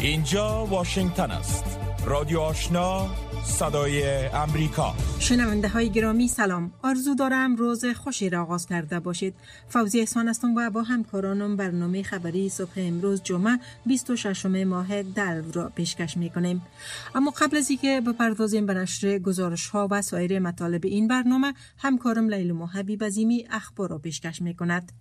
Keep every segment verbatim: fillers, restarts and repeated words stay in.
اینجا واشنگتن است. رادیو آشنا، صدای امریکا. شنونده های گرامی سلام. آرزو دارم روز خوشی را آغاز کرده باشید. فوزی احسان هستم و با همکارانم برنامه خبری صبح امروز جمعه بیست و ششم ماه دلو را پیشکش میکنیم. اما قبل از اینکه بپردازیم به نشر گزارش ها و سایر مطالب این برنامه، همکارم لیلا حبیب عظیمی اخبار را پیشکش میکند.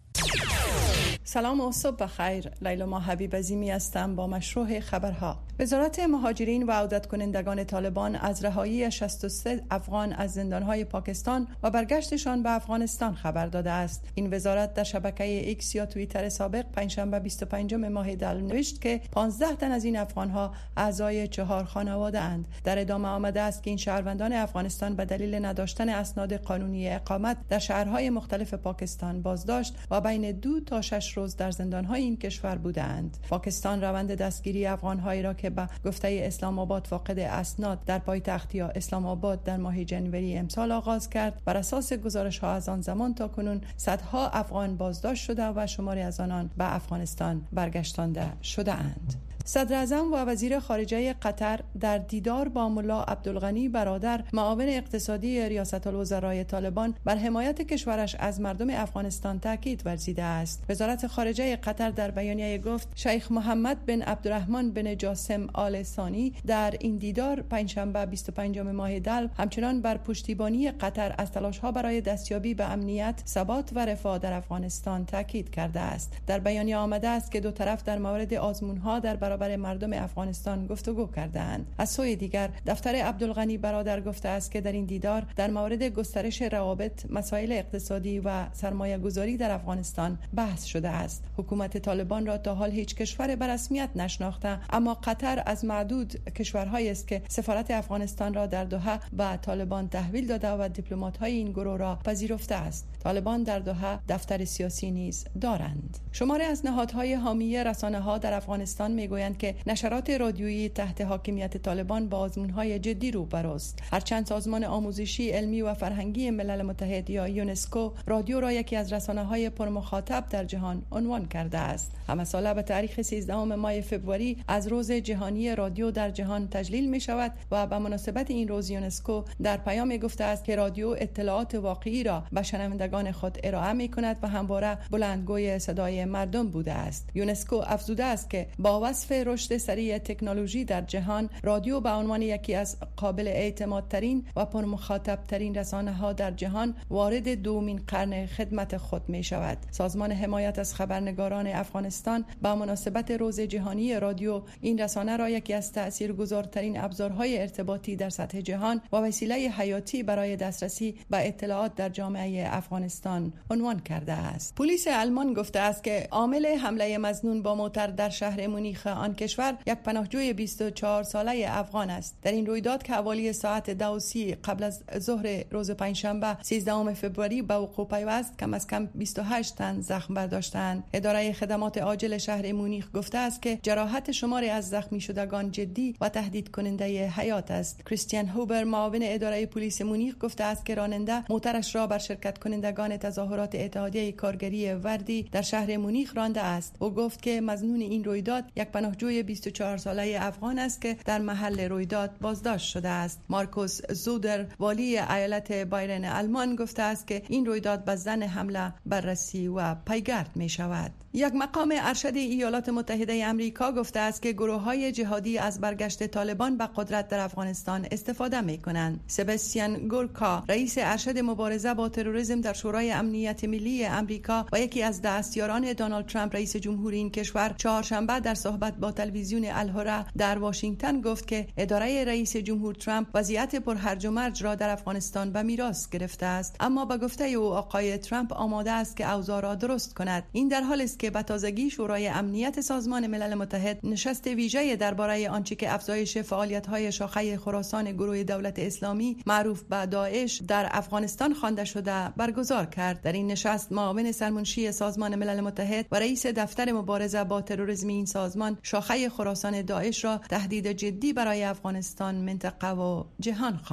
سلام و صبح بخیر. لیلا حبیب عظیمی هستم با مشروع خبرها. وزارت مهاجرین و عودت کنندگان طالبان از رهایی شصت و سه افغان از زندانهای پاکستان و برگشتشان به افغانستان خبر داده است. این وزارت در شبکه ایکس یا توییتر سابق پنجشنبه بیست و پنجم ماه دلو نوشت که پانزده تن از این افغانها اعضای چهار خانواده اند. در ادامه آمده است که این شهروندان افغانستان به دلیل نداشتن اسناد قانونی اقامت در شهرهای مختلف پاکستان بازداشت و بین دو تا شش روز در زندانهای این کشور بودند. پاکستان روند دستگیری افغانهایی را که به گفته اسلام آباد فاقد اسناد در پایتخت یا اسلام آباد در ماه جنوری امسال آغاز کرد. بر اساس گزارش‌ها از آن زمان تا کنون صدها افغان بازداشت شده و شماری از آنان به افغانستان برگشتانده شده اند. صدر اعظم و وزیر خارجه قطر در دیدار با ملا عبدالغنی برادر معاون اقتصادی ریاست الوزرای طالبان بر حمایت کشورش از مردم افغانستان تاکید ورزیده است. وزارت خارجه قطر در بیانیه گفت شیخ محمد بن عبدالرحمن بن جاسم آل ثانی در این دیدار پنجشنبه بیست و پنجم ماه دلو همچنان بر پشتیبانی قطر از تلاش‌ها برای دستیابی به امنیت، ثبات و رفاه در افغانستان تاکید کرده است. در بیانیه آمده است که دو طرف در مورد آزمون‌ها در برابر مردم افغانستان گفتگو کردند. از سوی دیگر دفتر عبدالغنی برادر گفته است که در این دیدار در مورد گسترش روابط، مسائل اقتصادی و سرمایه گذاری در افغانستان بحث شده است. حکومت طالبان را تا حال هیچ کشور به رسمیت نشناخته، اما قطر از معدود کشورهایی است که سفارت افغانستان را در دوحه به طالبان تحویل داده و دیپلمات‌های این گروه را پذیرفته است. طالبان در دوحه دفتر سیاسی نیز دارند. شماری از نهادهای حامی رسانه‌ها در افغانستان میگویند که نشرات رادیویی تحت حاکمیت طالبان با آزمون‌های جدی روبروست. هرچند سازمان آموزشی، علمی و فرهنگی ملل متحد یا یونسکو رادیو را یکی از رسانه‌های پرمخاطب در جهان عنوان کرده است. همه ساله به تاریخ سیزدهم ماه فوریه از روز جهانی رادیو در جهان تجلیل می شود و به مناسبت این روز یونسکو در پیام گفته است که رادیو اطلاعات واقعی را به شنوندگان خود ارائه می کند و همواره بلندگوی صدای مردم بوده است. یونسکو افزوده است که با وصف رشد سریع تکنولوژی در جهان، رادیو به عنوان یکی از قابل اعتمادترین و پرمخاطبترین رسانه‌ها در جهان وارد دومین قرن خدمت خود می شود. سازمان حمایت از خبرنگاران افغانستان با مناسبت روز جهانی رادیو این رسانه را یکی از تاثیرگذارترین ابزارهای ارتباطی در سطح جهان و وسیله حیاتی برای دسترسی به اطلاعات در جامعه افغانستان عنوان کرده است. پلیس آلمان گفته است که عامل حمله مظنون با موتر در شهر مونیخ آن کشور یک پناهجوی بیست و چهار ساله افغان است. در این رویداد که حوالی ساعت دو و سی قبل از ظهر روز پنجشنبه سیزدهم فوریه به وقوع پیوست، کم از کم بیست و هشت تن زخم برداشتند. اداره خدمات عاجل شهر مونیخ گفته است که جراحت شماری از زخمی شدگان جدی و تهدید کننده حیات است. کریستیان هوبر معاون اداره پلیس مونیخ گفته است که راننده موترش را بر شرکت کنندگان تظاهرات اتحادیه کارگری وردی در شهر مونیخ رانده است. او گفت که مظنون این رویداد یک پناهجوی بیست و چهار ساله افغان است که در محل رویداد بازداشت شده است. مارکوس زودر والی ایالت بایرن آلمان گفته است که این رویداد به زن حمله بررسی و پیگرد می شود. یک مقام ارشد ایالات متحده آمریکا گفته است که گروه‌های جهادی از برگشت طالبان به قدرت در افغانستان استفاده می‌کنند. سباستیان گورکا، رئیس ارشد مبارزه با تروریسم در شورای امنیت ملی آمریکا و یکی از دستیاران دونالد ترامپ رئیس جمهور این کشور، چهارشنبه در صحبت با تلویزیون الهرا در واشنگتن گفت که اداره رئیس جمهور ترامپ وضعیت پرهرج و مرج را در افغانستان به میراث گرفته است، اما به گفته او آقای ترامپ آماده است که اوضاع را درست کند. این در حالی است که به تازگی شورای امنیت سازمان ملل متحد نشست ویژه درباره آنچه که افزایش فعالیت‌های شاخه خراسان گروه دولت اسلامی معروف به داعش در افغانستان خوانده شده برگزار کرد. در این نشست معاون سرمنشی سازمان ملل متحد و رئیس دفتر مبارزه با تروریسم این سازمان شاخه خراسان داعش را تهدید جدی برای افغانستان، منطقه و جهان خواند.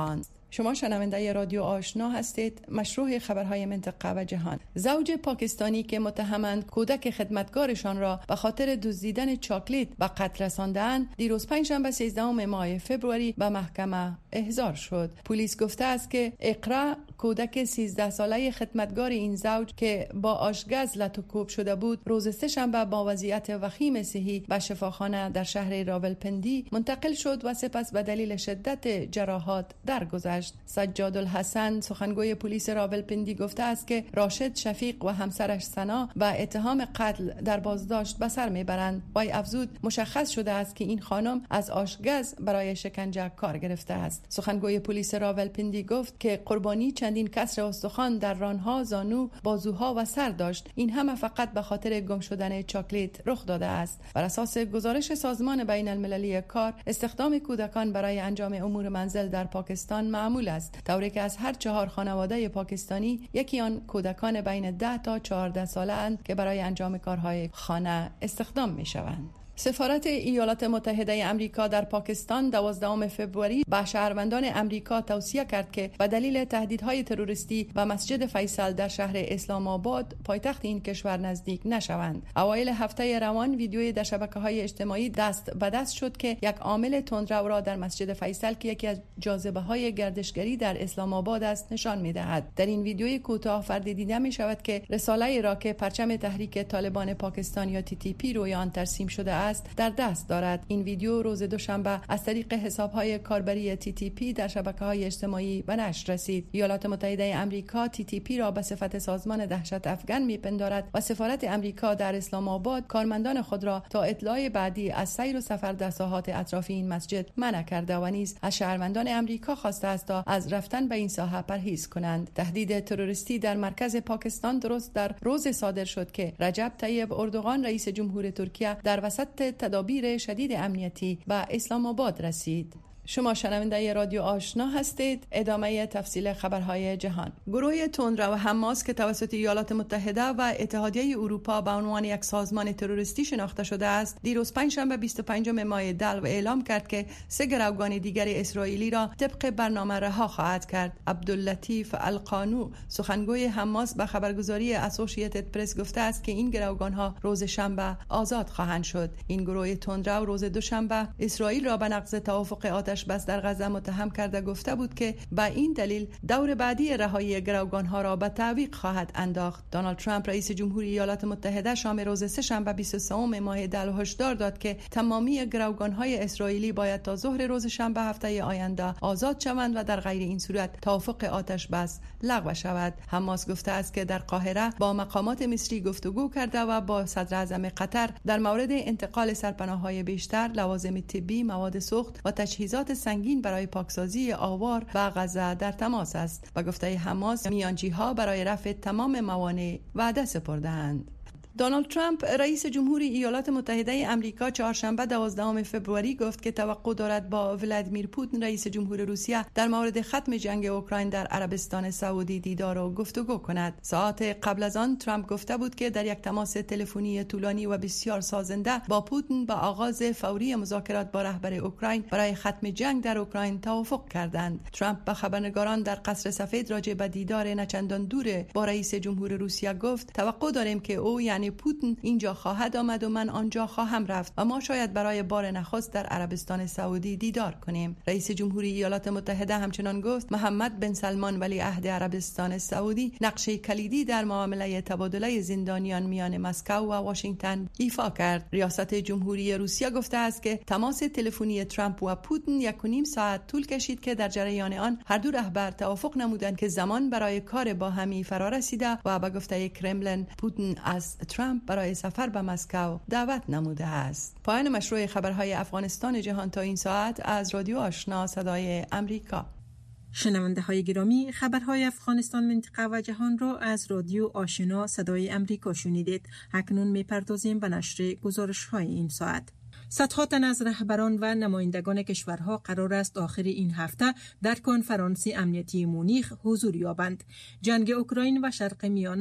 شما شنونده رادیو آشنا هستید. مشروع خبرهای منطقه و جهان. زوج پاکستانی که متهمند کودک خدمتگارشان را به خاطر دزدیدن چاکلیت به قتل رساندند، دیروز پنجشنبه سیزدهم ماه فوریه به محکمه احضار شد. پلیس گفته است که اقرا، کودک سیزده ساله خدمتگار این زوج که با آشگاز لطوکوب شده بود، روز سه‌شنبه با وضعیت وخیم صحی به شفاخانه در شهر راولپندی منتقل شد و سپس به دلیل شدت جراحات درگذشت. سجاد الحسن، سخنگوی پلیس راولپندی، گفته است که راشد شفیق و همسرش سنا به اتهام قتل در بازداشت به سر میبرند. وی افزود مشخص شده است که این خانم از آشگاز برای شکنجه کار گرفته است. سخنگوی پلیس راولپندی گفت که قربانی چندین کسر استخوان در رانها، زانو، بازوها و سر داشت. این همه فقط به خاطر گم شدن چاکلیت رخ داده است. بر اساس گزارش سازمان بین المللی کار، استخدام کودکان برای انجام امور منزل در پاکستان معمول است، طوری که از هر چهار خانواده پاکستانی یکی آن کودکان بین ده تا چهارده ساله اند که برای انجام کارهای خانه استخدام می شوند. سفارت ایالات متحده امریکا در پاکستان دوازدهم فوریه به شهروندان امریکا توصیه کرد که به دلیل تهدیدهای تروریستی به مسجد فیصل در شهر اسلام آباد، پایتخت این کشور، نزدیک نشوند. اوایل هفته روان ویدیویی در شبکه‌های اجتماعی دست به دست شد که یک عامل تندرو را در مسجد فیصل که یکی از جاذبه‌های گردشگری در اسلام آباد است نشان می‌دهد. در این ویدیوی کوتاه فردی دیده می‌شود که رساله‌ای را که پرچم تحریک طالبان پاکستان یا تی تی پی روی آن ترسیم شده است در دست دارد. این ویدیو روز دوشنبه از طریق حساب‌های کاربری تی تی پی در شبکه‌های اجتماعی به نشر رسید. ایالات متحده امریکا تی تی پی را به صفت سازمان دهشت افغان می‌پندارد و سفارت امریکا در اسلام آباد کارمندان خود را تا اطلاع بعدی از سیر و سفر در ساحات اطراف این مسجد منع کرده و نیز از شهروندان امریکا خواسته است تا از رفتن به این ساحه پرهیز کنند. تهدید تروریستی در مرکز پاکستان درست در روز صادر شد که رجب طیب اردوغان رئیس جمهور ترکیه در وسط تدابیر شدید امنیتی به اسلام آباد رسید. شما شنونده رادیو آشنا هستید. ادامه تفصیل خبرهای جهان. گروه تندرو حماس که توسط ایالات متحده و اتحادیه اروپا به عنوان یک سازمان تروریستی شناخته شده است، دیروز پنجشنبه بیست و پنجم ماه دلو اعلام کرد که سه گروگان دیگر اسرائیلی را طبق برنامه رها خواهد کرد. عبداللطیف القانو، سخنگوی حماس، به خبرگزاری اسوسییتد پرس گفته است که این گروگان‌ها روز شنبه آزاد خواهند شد. این گروه تندرو روز دوشنبه اسرائیل را به نقض توافق آتش بس در غزه متهم کرده گفته بود که به این دلیل دور بعدی رهایی گروگان‌ها را به تعویق خواهد انداخت. دونالد ترامپ رئیس جمهوری ایالات متحده شام روز سه‌شنبه بیست و سوم ماه دلو هشدار داد که تمامی گروگان‌های اسرائیلی باید تا ظهر روز شنبه هفته آینده آزاد شوند و در غیر این صورت توافق آتش بس لغو شود. حماس گفته است که در قاهره با مقامات مصری گفتگو کرده و با صدر اعظم قطر در مورد انتقال سرپناه‌های بیشتر، لوازم طبی، مواد سوخت و تجهیزات سنگین برای پاکسازی آوار و غزه در تماس است. و گفته حماس میانجی‌ها برای رفع تمام موانع وعده سپرده‌اند. دونالد ترامپ رئیس جمهوری ایالات متحده امریکا چهارشنبه دوازدهم فوریه گفت که توقع دارد با ولادیمیر پوتین رئیس جمهور روسیه در مورد ختم جنگ اوکراین در عربستان سعودی دیدار و گفتگو کند. ساعات قبل از آن ترامپ گفته بود که در یک تماس تلفنی طولانی و بسیار سازنده با پوتین با آغاز فوری مذاکرات با رهبر اوکراین برای ختم جنگ در اوکراین توافق کردند. ترامپ به خبرنگاران در قصر سفید راجع به دیدار نچندان دور با رئیس جمهور روسیه گفت توقع داریم که او یعنی پوتین اینجا خواهد آمد و من آنجا خواهم رفت و ما شاید برای بار نخست در عربستان سعودی دیدار کنیم. رئیس جمهوری ایالات متحده همچنان گفت محمد بن سلمان ولی عهد عربستان سعودی نقشه کلیدی در معامله تبادله زندانیان میان مسکو و واشنگتن ایفا کرد. ریاست جمهوری روسیه گفته است که تماس تلفنی ترامپ و پوتین یک و نیم ساعت طول کشید که در جریان آن هر دو رهبر توافق نمودند که زمان برای کار با همی فرا رسیده و به گفته کرملین پوتین از ترامپ برای سفر به مسکو دعوت نموده است. پایان مشروع خبرهای افغانستان جهان تا این ساعت از رادیو آشنا صدای امریکا. شنونده های گرامی، خبرهای افغانستان، منطقه و جهان را از رادیو آشنا صدای امریکا شنیدید. اکنون می‌پردازیم به نشر گزارش های این ساعت. صدها تن از رهبران و نمایندگان کشورها قرار است آخر این هفته در کنفرانس امنیتی مونیخ حضور یابند. جنگ اوکراین و شرق میانه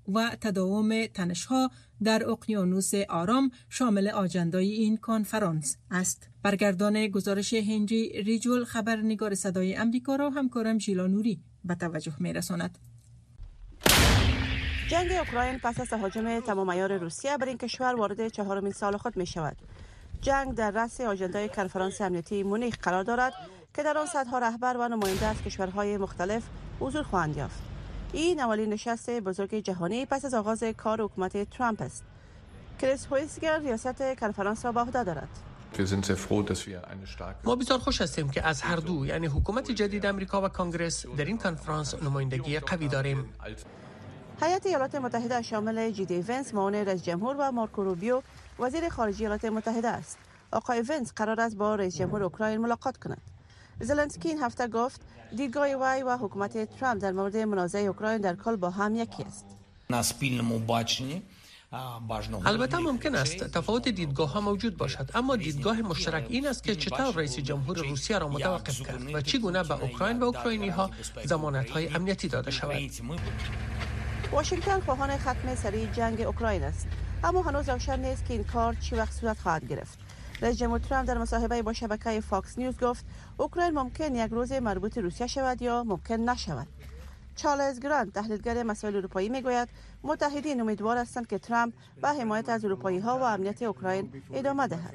و تداوم تنش‌ها در اقیانوس آرام شامل آجندای این کنفرانس است. برگردان گزارش هنری ریجول خبرنگار صدای امریکا را همکارم ژیلا نوری به توجه می‌رساند. جنگ اوکراین پس از تهاجم تمام عیار روسیه بر این کشور وارد چهارمین سال خود می شود. جنگ در رأس آژندای کنفرانس امنیتی مونیخ قرار دارد که در آن صدها رهبر و نماینده از کشورهای مختلف حضور خواهند یافت. این اولین نشست بزرگ جهانی پس از آغاز کار حکومت ترامپ است. کریس هویسگر ریاست کنفرانس را به عهده دارد. ما بسیار خوش هستیم که از هر دو، یعنی حکومت جدید امریکا و کانگرس، در این کنفرانس نمایندگی قوی داریم. هیئت ایالات متحده شامل جی دی ونس معاون رئیس جمهور و مارکو روبیو وزیر خارجه ایالات متحده است. آقای ونس قرار است با رئیس جمهور اوکراین ملاقات کند. زلنسکی این هفته گفت دیدگاه وی و حکومت ترامپ در مورد منازعه اوکراین در کل با هم یکی است. البته ممکن است تفاوت دیدگاه ها موجود باشد، اما دیدگاه مشترک این است که چطور رئیس جمهور روسیه را متوقف کرد و چگونه به اوکراین و اوکراینی ها ضمانت های امنیتی داده شود. واشنگتن خواهان ختم سریع جنگ اوکراین است، اما هنوز روشن نیست که این کار چی وقت صورت خواهد گرفت. رئیس جمهور ترامپ در مصاحبه با شبکه فاکس نیوز گفت اوکراین ممکن یک روز مربوط روسیه شود یا ممکن نشود. چارلز گرانت تحلیلگر مسائل اروپایی میگوید متحدین امیدوار هستند که ترامپ به حمایت از اروپایی ها و امنیت اوکراین ادامه دهد.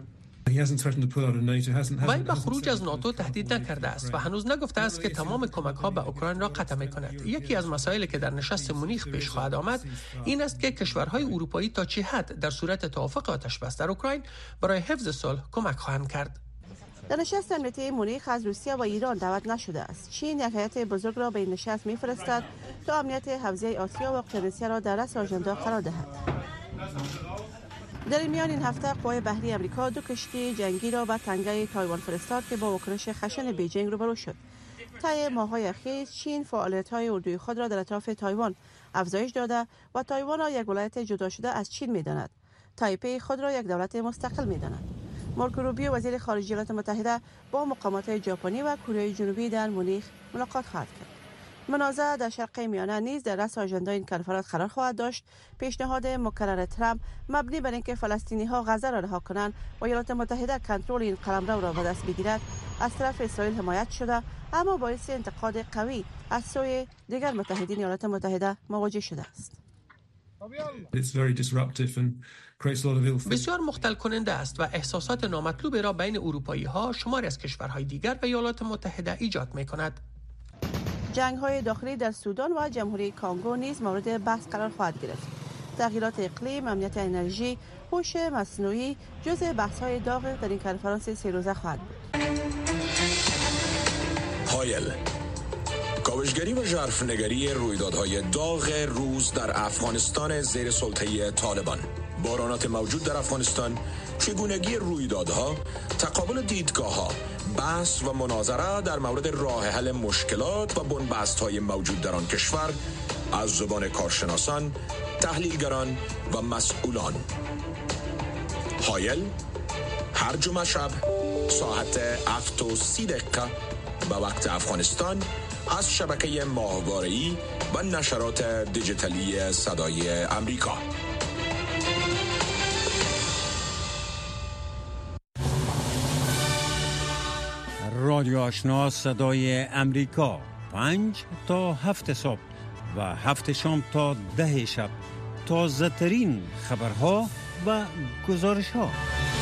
وی به خروج از ناتو تهدید نکرده است و هنوز نگفته است که تمام کمک ها به اوکراین را قطع می‌کند. یکی از مسائلی که در نشست مونیخ پیش خواهد آمد این است که کشورهای اروپایی تا چه حد در صورت توافق آتش بس در اوکراین برای حفظ صلح کمک خواهند کرد. در نشست امنیتی مونیخ از روسیه و ایران دعوت نشده است. چین یک هیئت بزرگ را به این نشست می‌فرستد تا امنیت حوزه آسیا و اقیانوسیه را در رأس آژاندا قرار دهد. در این میان این هفته قوای بحری امریکا دو کشتی جنگی را به تنگه تایوان فرستاد که با واکنش خشن بیجینگ روبرو شد. طی ماه‌های اخیر چین فعالیت‌های اردوی خود را در اطراف تایوان افزایش داده و تایوان را یک ولایت جدا شده از چین می‌داند. تایپی خود را یک دولت مستقل می‌داند. مارکو روبیو وزیر خارجه ایالات متحده با مقامات ژاپنی و کره جنوبی در مونیخ ملاقات خواهد کرد. منازعه در شرق میانه نیز در رأس آژندای این کنفرانس قرار خواهد داشت. پیشنهاد مکرر ترامپ مبنی بر اینکه فلسطینی‌ها غزه را رها کنند و ایالات متحده کنترل این قلمرو را به دست بگیرد از طرف اسرائیل حمایت شده، اما باعث انتقاد قوی از سوی دیگر متحدین ایالات متحده مواجه شده است. بسیار مختل کننده است و احساسات نامطلوبی را بین اروپایی ها، شماری از کشورهای دیگر و ایالات متحده ایجاد می کند. جنگ‌های داخلی در سودان و جمهوری کانگو نیز مورد بحث قرار خواهد گرفت. تغییرات اقلیم، امنیت انرژی، هوش مصنوعی جزء بحث‌های داغ در این کنفرانس سه روزه خواهد بود. هایل کاوشگری و ژرفنگری رویدادهای داغ روز در افغانستان زیر سلطه طالبان، بحرانات موجود در افغانستان، چگونگی رویدادها، تقابل دیدگاه‌ها، بحث و مناظره در مورد راه حل مشکلات و بنبست‌های موجود در آن کشور از زبان کارشناسان، تحلیلگران و مسئولان. هایل هر جمعه شب ساعت هفت و سی دقیقه به وقت افغانستان از شبکه ماهواره‌ای و نشرات دیجیتالی صدای امریکا. رادیو آشنا صدای امریکا، پنج تا هفت صبح و هفت شام تا ده شب، تازه ترین خبرها و گزارش ها.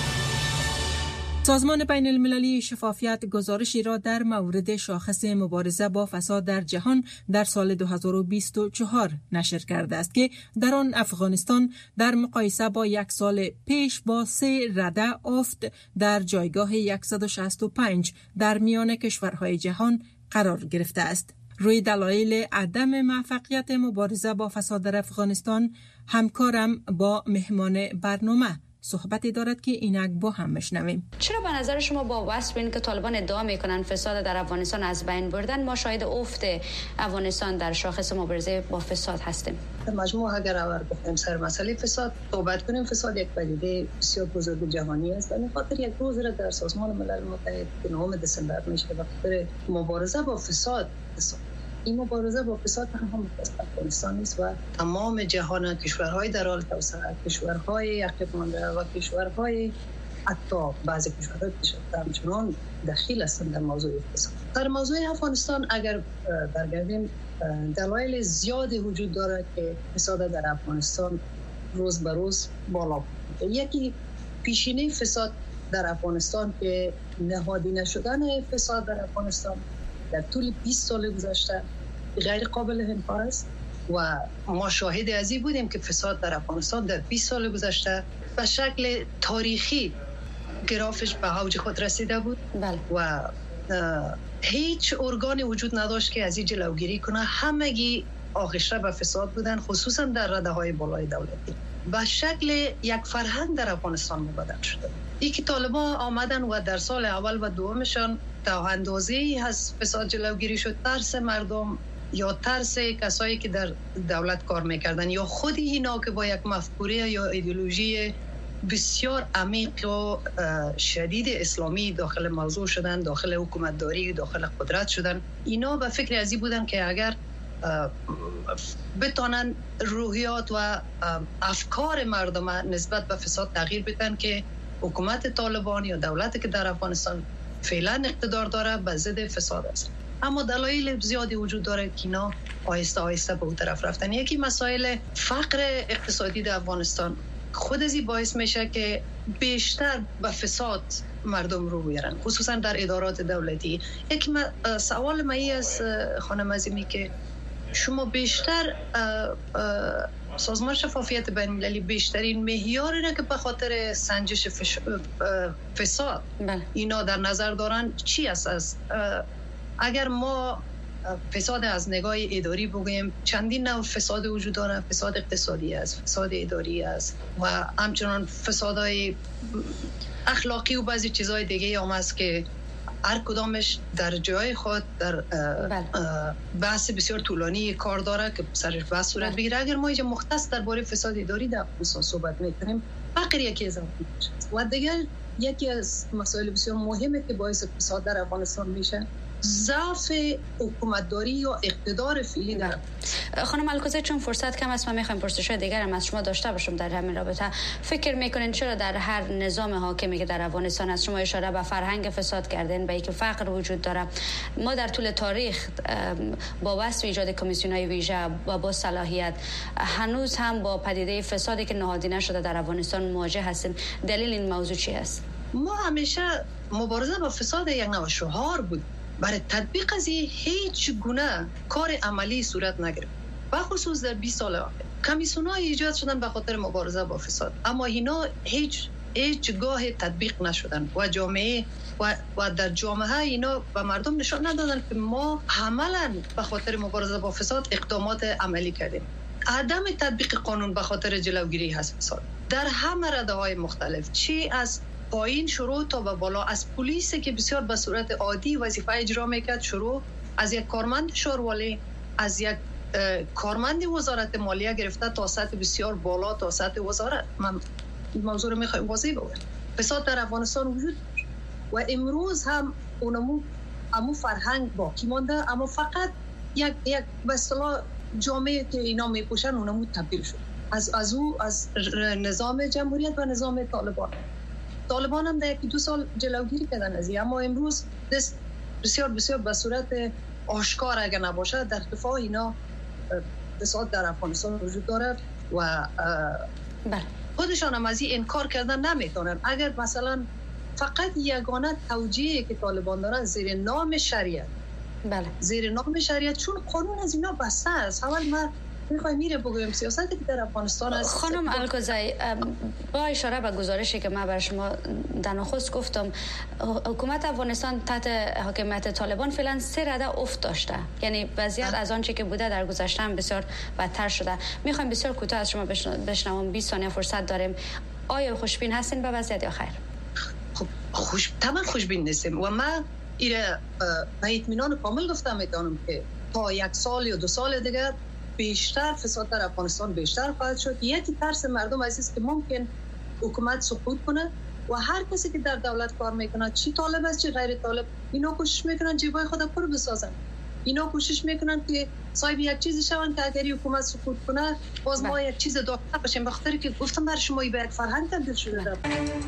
سازمان بین المللی شفافیت گزارشی را در مورد شاخص مبارزه با فساد در جهان در سال دو هزار و بیست و چهار نشر کرده است که در آن افغانستان در مقایسه با یک سال پیش با سه رده افت در جایگاه صد و شصت و پنج در میان کشورهای جهان قرار گرفته است. روی دلایل عدم موفقیت مبارزه با فساد در افغانستان، همکارم با مهمان برنامه صحبتی دارد که اینک با هم بشنویم. چرا به نظر شما با وصف این که طالبان ادعا میکنن فساد در افغانستان از بین بردن، ما شاهد افت افغانستان در شاخص مبارزه با فساد هستیم؟ در مجموع اگر اول بخوایم سر مسئله فساد صحبت کنیم، فساد یک پدیده بسیار بزرگ جهانی است و به خاطر یک روز را در سازمان ملل متحد که نهم دسامبر میشه به خاطر مبارزه با فساد، فساد این مبارزه با فساد تنها مختص افغانستان نیست و تمام جهان، کشورهای در حال توسعه، کشورهای عقب مانده و کشورهای حتی بعضی کشورهای پیشرفته همچنان دخیل هستند در موضوع فساد. در موضوع افغانستان اگر برگردیم، دلایل زیادی وجود داره که فساد در افغانستان روز به روز بالا میره. یکی پیشینه فساد در افغانستان که نهادینه شدن فساد در افغانستان در طول بیست سال گذشته غیر قابل انکار است و ما شاهد از این بودیم که فساد در افغانستان در بیست سال گذشته به شکل تاریخی گرافش به اوج خود رسیده بود. بله. و هیچ ارگانی وجود نداشت که از این جلوگیری کنه. همگی آغشته به فساد بودن، خصوصا در رده های بالای دولتی. به شکل یک فرهنگ در افغانستان مبادل شده. این که طالبان آمدن و در سال اول و دومشان تا اندازه‌ای از فساد جلوگیری شد، ترس مردم یا ترس کسایی که در دولت کار میکردن یا خود اینا که با یک مفکوره یا ایدئولوژی بسیار عمیق و شدید اسلامی داخل موضوع شدن، داخل حکومتداری، داخل قدرت شدن، اینا به فکر ازی بودن که اگر بتونن روحیات و افکار مردم نسبت به فساد تغییر بدن که حکومت طالبان یا دولتی که در افغانستان فعلا اقتدار داره به ضد فساد است. اما دلایل زیادی وجود داره که اینا آهسته آهسته به اون طرف رفتن. یکی مسائل فقر اقتصادی در افغانستان خود ازی باعث میشه که بیشتر به فساد مردم رو بیارن، خصوصا در ادارات دولتی. یک سوال مایی از خانم عظیمی که شما بیشتر سازمان شفافیت بین المللی بیشترین معیار اینه که به خاطر سنجش فش... فساد بله. اینا در نظر دارن چی است؟ از اگر ما فساد از نگاه اداری بگوییم، چندین نوع فساد وجود داره. فساد اقتصادی است، فساد اداری است و همچنان فسادهای اخلاقی و بعضی چیزهای دیگه هم هست که هر کدامش در جای خود در بحث بسیار طولانی کار داره که سرش بحث صورت بگیره. اگر ما اینجا مختص درباره فساد اداری در افغانستان صحبت میکنیم، فقر یکی از اون و دیگر یکی از مسائل بسیار مهمه که باعث فساد در افغانستان میشه ضعف حکومتداری یا اقتدار فعلی در. خانم الکوزی، چون فرصت کم است، من میخوایم پرسش دیگر هم از شما داشته باشم در همین رابطه. فکر میکنین چرا در هر نظام حاکمی که در افغانستان است، شما اشاره به فرهنگ فساد کردین، به اینکه فقر وجود داره، ما در طول تاریخ با وصف ایجاد کمیسیون‌های ویژه و با صلاحیت هنوز هم با پدیده فسادی که نهادینه شده در افغانستان مواجه هستیم. دلیل این موضوع چی است؟ ما همیشه مبارزه با فساد یک نوع شعار بود. برای تطبیق از هیچ گونه کار عملی صورت نگرفت. و خصوص در بیست سال اخیر کمیسیون‌های ایجاد شدن به خاطر مبارزه با فساد، اما اینا هیچ هیچ گاه تطبیق نشدن و جامعه و, و در جامعه اینا به مردم نشان ندادن که ما عملاً به خاطر مبارزه با فساد اقدامات عملی کردیم. عدم تطبیق قانون به خاطر جلوگیری از فساد در همه رده‌های مختلف، چی از پایین شروع تا به بالا، از پلیسی که بسیار به صورت عادی وظیفه اجرا میکرد، شروع از یک کارمند شوروالی، از یک کارمند وزارت مالیه گرفته تا سطح بسیار بالا تا سطح وزارت. من این موضوع رو میخوایم واضح بگم. فساد در افغانستان وجود و امروز هم اونمو امو فرهنگ باقی مانده، اما فقط یک یک به اصطلاح جامعه که اینا میپوشن اونمو تبدیل شد از از او از نظام جمهوریت و نظام طالبان. طالبان هم در یکی دو سال جلوگیری کردن از این، اما امروز بسیار بسیار به صورت آشکار اگر نباشه در دفاع اینا فساد در افغانستان وجود داره و خودشان هم از این انکار کردن نمیتونن. اگر مثلا فقط یگانه توجیهی که طالبان دارن زیر نام شریعت، بله زیر نام شریعت، چون قانون از اینا بسته است. اول ما میخوایم میره بگویم سیاستی که در افغانستان است. خانم الکوزی، با اشاره به گزارشی که من برای شما در نخست گفتم، حکومت افغانستان تحت حاکمیت طالبان فعلا سه رده افت داشته، یعنی وضعیت از آنچه که بوده در گذشته هم بسیار بدتر شده. میخوایم بسیار کوتاه از شما بشنویم، بیست ثانیه فرصت داریم. آیا خوشبین هستین به وضعیت یا خیر؟ خب خوش تمام خوشبین نیستیم و من ایره به اطمینان کامل گفتم میتونم که تا یک سال یا دو سال دیگر بیشتر فساد در افغانستان بیشتر خواهد شد. یکی ترس مردم عزیز که ممکن حکومت سقوط کنه و هر کسی که در دولت کار میکنه، چی طالب است چی غیر طالب، اینا کوشش میکنن جیبای خود پر بسازن اینا کوشش میکنن که صاحب یک چیزی شون که اگر حکومت سقوط کنه باز ما یک چیز داشته باشیم، بخاطر که گفتم بر شما به یک فرهنگ تبدیل شده.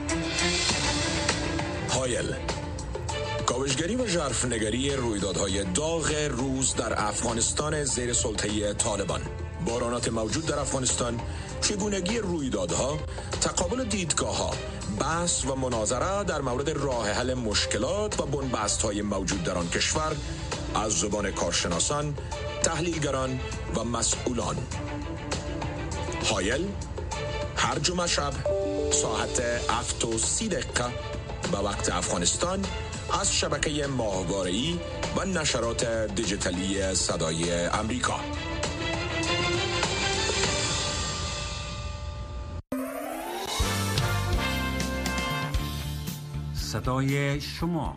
هایل، کاوشگری و ژرفنگری رویدادهای داغ روز در افغانستان زیر سلطه طالبان، بارانات موجود در افغانستان، چگونگی رویدادها، تقابل دیدگاه‌ها، بحث و مناظره در مورد راه حل مشکلات و بنبست‌های موجود در آن کشور از زبان کارشناسان، تحلیلگران و مسئولان. هایل هر جمعه شب ساعت هفت و سی دقیقه به وقت افغانستان از شبکه ماهواره‌ای و نشرات دیجیتالی صدای امریکا. صدای شما،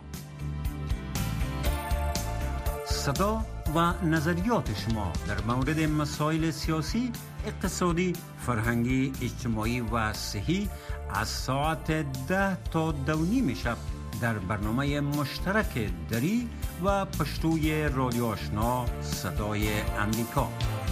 صدا و نظریات شما در مورد مسائل سیاسی، اقتصادی، فرهنگی، اجتماعی و صحی از ساعت ده تا دو نیم شب در برنامه مشترک دری و پشتوی رادیو آشنا صدای امریکا.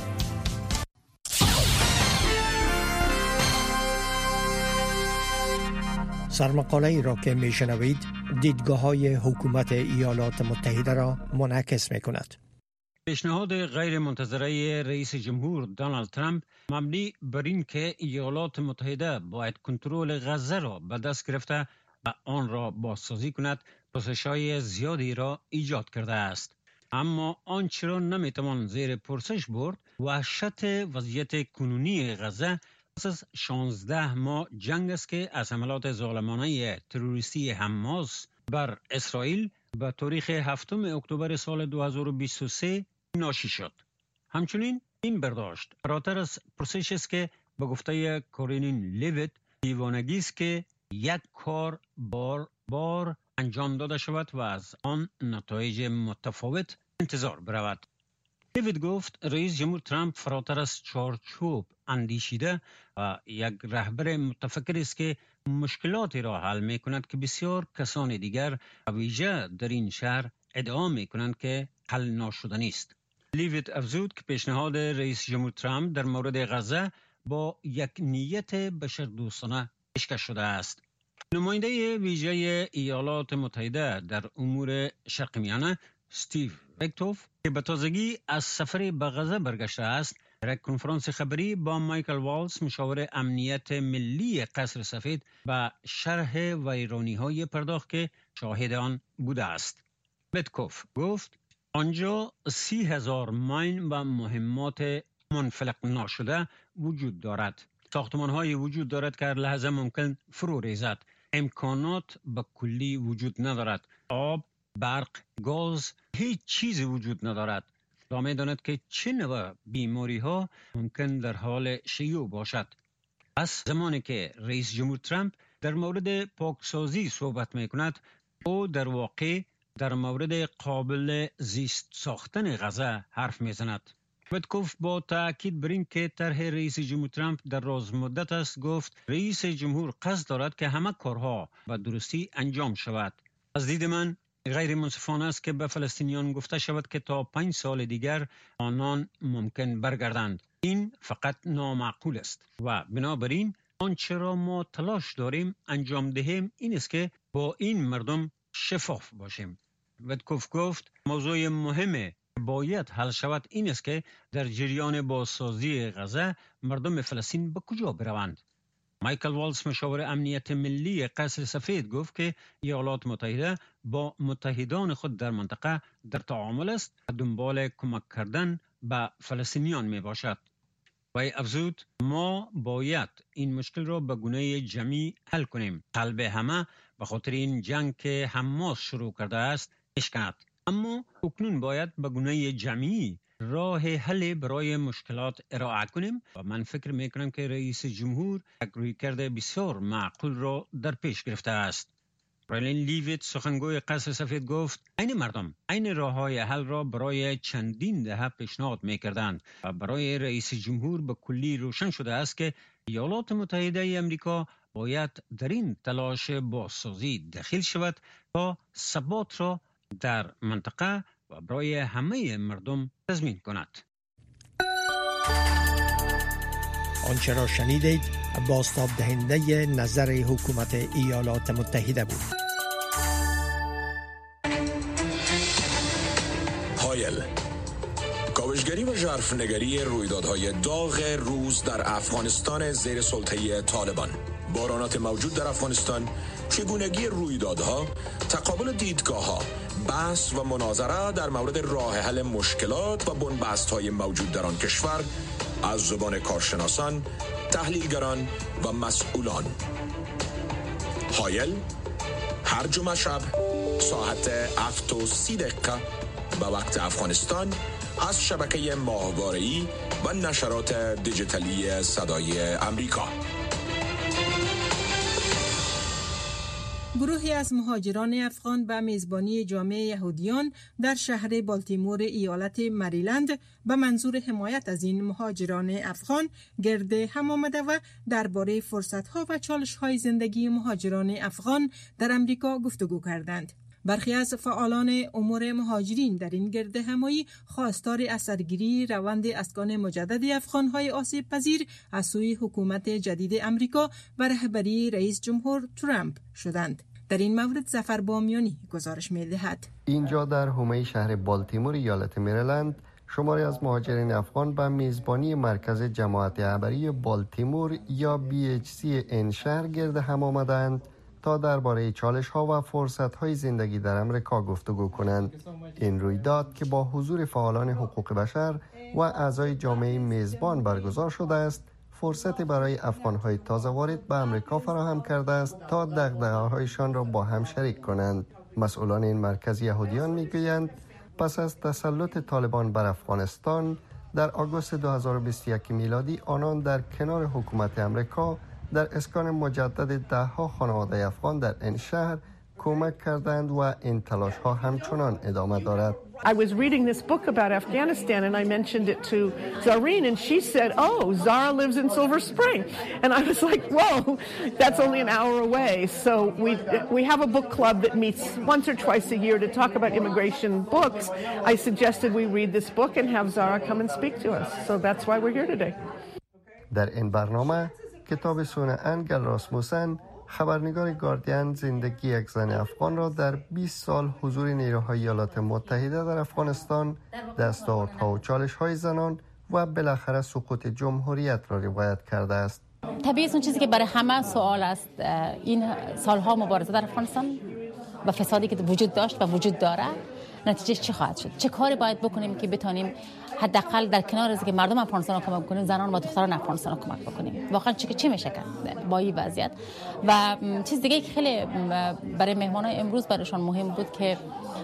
سرمقاله ای را که می شنوید دیدگاه های حکومت ایالات متحده را منعکس می کند. پیشنهاد غیر منتظره رئیس جمهور دونالد ترامپ مبنی بر این که ایالات متحده باید کنترل غزه را به دست گرفته و آن را بازسازی کند، پرسش‌های زیادی را ایجاد کرده است. اما آنچه را نمیتوان زیر پرسش برد وحشت وضعیت کنونی غزه پس از شانزده ماه جنگ است که از حملات ظالمانه تروریستی حماس بر اسرائیل به تاریخ هفتم اکتبر سال دو هزار و بیست و سه ناشی شد. همچنین این برداشت فراتر از پرسش است که به گفته کارولین لیویت دیوانگی است که یک کار بار بار انجام داده شود و از آن نتایج متفاوت انتظار برود. لیویت گفت رئیس جمهور ترامپ فراتر از چارچوب اندیشیده و یک رهبر متفکر است که مشکلاتی را حل می کند که بسیار کسان دیگر ویژه در این شهر ادعا می کنند که حل ناشدنی است. لیویت افزود که پیشنهاد رئیس جمهور ترامپ در مورد غزه با یک نیت بشردوستانه پیشکش شده است. نماینده ویژه ایالات متحده در امور شرق میانه استیو ویتکوف که به تازگی از سفر به غزه برگشته است، در یک کنفرانس خبری با مایکل والز مشاور امنیت ملی قصر سفید به شرح ویرانی‌های پرداخت که شاهد آن بوده است. ویتکوف گفت آنجا سی هزار ماین و مهمات منفلق ناشده وجود دارد. ساختمان‌های وجود دارد که هر لحظه ممکن فرو ریزد. امکانات به کلی وجود ندارد. آب، برق، گاز، هیچ چیزی وجود ندارد. تا می‌داند که چه نوع بیماری‌ها ممکن در حال شیوع باشد. پس زمانی که رئیس جمهور ترامپ در مورد پاکسازی صحبت می‌کند، او در واقع در مورد قابل زیست ساختن غزه حرف می‌زند. ویتکوف با تأکید بر این که طرح رئیس جمهور ترامپ در راز مدت است گفت رئیس جمهور قصد دارد که همه کارها به درستی انجام شود. از دید من غیر منصفانه است که به فلسطینیان گفته شود که تا پنج سال دیگر آنان ممکن برگردند. این فقط نامعقول است و بنابراین آنچه را ما تلاش داریم انجام دهیم این است که با این مردم شفاف باشیم. ویتکوف گفت موضوع مهمه باید حل شود این است که در جریان بازسازی غزه مردم فلسطین به کجا بروند. مایکل والز مشاور امنیت ملی قصر سفید گفت که ایالات متحده با متحدان خود در منطقه در تعامل است و دنبال کمک کردن به فلسطینیان می باشد. وی افزود ما باید این مشکل را به گونه جمعی حل کنیم. قلب همه به خاطر این جنگ که حماس شروع کرده است بشکند. اما اکنون باید به گونه جمعی راه حل برای مشکلات ارائه کنیم و من فکر می کنم که رئیس جمهور یک رویکرد بسیار معقول را در پیش گرفته است. کارولین لیویت سخنگوی قصر سفید گفت این مردم این راه های حل را برای چندین دهه پیشنهاد می کردند و برای رئیس جمهور به کلی روشن شده است که ایالات متحده امریکا باید در این تلاش بازسازی دخیل شود تا ثبات را در منطقه و برای همه مردم تضمین کند. آنچه را شنیدید بازتاب دهنده نظر حکومت ایالات متحده بود. هایل، کاوشگری و ژرفنگری رویدادهای داغ روز در افغانستان زیر سلطه طالبان، بارانات موجود در افغانستان، چگونگی رویدادها، تقابل دیدگاه‌ها، بحث و مناظره در مورد راه حل مشکلات و بنبست‌های موجود در آن کشور از زبان کارشناسان، تحلیلگران و مسئولان. هایل هر جمعه شب ساعت هفت و سی دقیقه به وقت افغانستان از شبکه ماهواره‌ای و نشرات دیجیتالی صدای امریکا. گروهی از مهاجران افغان به میزبانی جامعه یهودیان در شهر بالتیمور ایالت مریلند به منظور حمایت از این مهاجران افغان گرد هم آمده و درباره فرصت‌ها و چالش‌های زندگی مهاجران افغان در امریکا گفتگو کردند. برخی از فعالان امور مهاجرین در این گرد همایی خواستار اثرگیری روند اسکان مجدد افغان‌های آسیب پذیر از سوی حکومت جدید امریکا و رهبری رئیس جمهور ترامپ شدند. در این مورد ظفر بامیانی گزارش می‌دهد. اینجا در حومه شهر بالتیمور ایالت مریلند شماری از مهاجرین افغان به میزبانی مرکز جماعت عبری بالتیمور یا بی اچ سی این شهر گرد هم آمدند تا درباره چالش‌ها و فرصت‌های زندگی در امریکا گفتگو کنند. این رویداد که با حضور فعالان حقوق بشر و اعضای جامعه میزبان برگزار شده است، فرصتی برای افغان‌های تازه وارد به امریکا فراهم کرده است تا دغدغه‌هایشان را با هم شریک کنند. مسئولان این مرکز یهودیان می‌گویند پس از تسلط طالبان بر افغانستان در آگوست دو هزار و بیست و یک میلادی آنان در کنار حکومت امریکا در اسکان مجدد ده ها خانواده افغان در این شهر کمک کردند و این تلاش ها همچنان ادامه دارد. I was reading this book about Afghanistan and I mentioned it to Zareen and she said, "Oh, Zara lives in Silver Spring." And I was like, "Whoa, that's only an hour away." So we we have a book club that meets once or twice a year to talk about immigration books. I suggested we read this book and have Zara come and speak to us. So that's why we're here today. در این برنامه کتاب سونه انگل راسموسن، خبرنگار گاردین، زندگی یک زن افغان را در بیست سال حضور نیروهای ایالات متحده در افغانستان، دستاوردها و چالش‌های زنان و بالاخره سقوط جمهوریت را روایت کرده است. طبیعی اون چیزی که برای همه سوال است، این سالها مبارزه در افغانستان و فسادی که وجود داشت و وجود داره، نتیجه چی خواهد شد؟ چه کاری باید بکنیم که بتونیم حداقل در کنار از که مردم افغانستان رو کمک کنیم، زنان و دختران افغانستان رو کمک بکنیم؟ واقعا چی چی میشه کرد با این وضعیت؟ و چیز دیگه که خیلی برای مهمانای امروز برایشان مهم بود که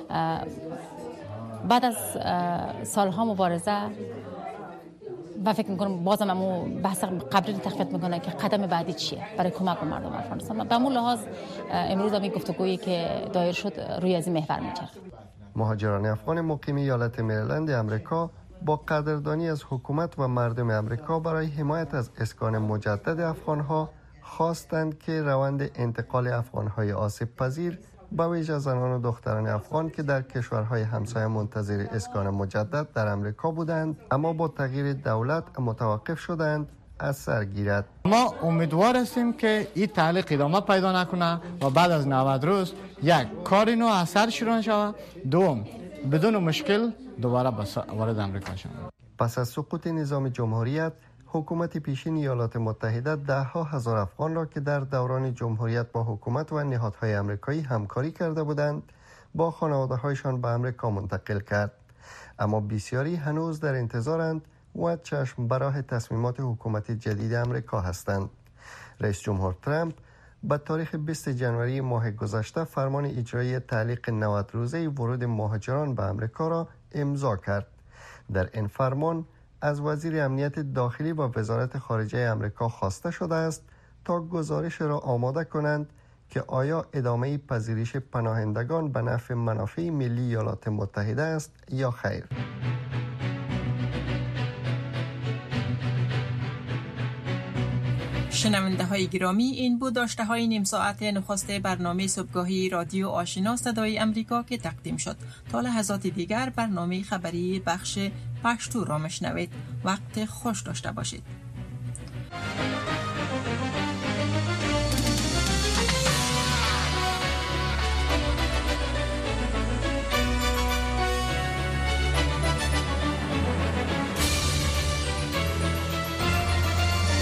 بعد از سالها مبارزه و فکر میکنم بازم همون بحث قبلی رو تقویت میکنه که قدم بعدی چیه برای کمک به مردم افغانستان. به همون لحاظ امروز هم این گفتگویی که دایر شد روی از این محور میچرخه. مهاجران افغان مقیم ایالت مریلند امریکا با قدردانی از حکومت و مردم امریکا برای حمایت از اسکان مجدد افغانها خواستند که روند انتقال افغانهای آسیب پذیر به ویژه زنان و دختران افغان که در کشورهای همسایه منتظر اسکان مجدد در امریکا بودند اما با تغییر دولت متوقف شدند از سر گیرد. ما امیدوار هستیم که این تعلیق ادامه پیدا نکنه و بعد از نود روز یک کار نو اثر شروع شود، دوم بدون مشکل دوباره وارد امریکا شود. پس از سقوط نظام جمهوریت، حکومت پیشین ایالات متحده ده ها هزار افغان را که در دوران جمهوریت با حکومت و نهادهای آمریکایی همکاری کرده بودند با خانواده‌هایشان به آمریکا منتقل کرد. اما بسیاری هنوز در انتظارند و چشم به راه تصمیمات حکومت جدید امریکا هستند. رئیس جمهور ترامپ به تاریخ بیست ژانویه ماه گذشته فرمان اجرایی تعلیق نود روزه ورود مهاجران به امریکا را امضا کرد. در این فرمان از وزیر امنیت داخلی و وزارت خارجه امریکا خواسته شده است تا گزارش را آماده کنند که آیا ادامه پذیرش پناهندگان به نفع منافع ملی ایالات متحده است یا خیر. شنونده های گرامی، این بود داشته های نیم ساعت نخست برنامه صبحگاهی رادیو آشنا صدای امریکا که تقدیم شد. تا لحظات دیگر برنامه خبری بخش پشتو را مشنوید. وقت خوش داشته باشید.